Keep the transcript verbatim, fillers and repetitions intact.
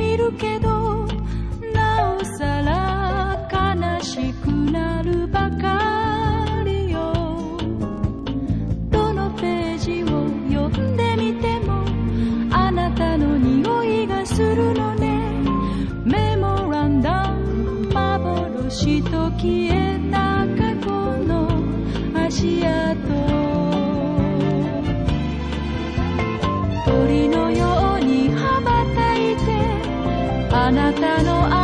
いるけどなおさら悲しくなるばかりよ。どのページを読んでみてもあなたの匂いがするのね。メモランダム幻と消えた過去の足跡。鳥のように羽ばたいてあなたの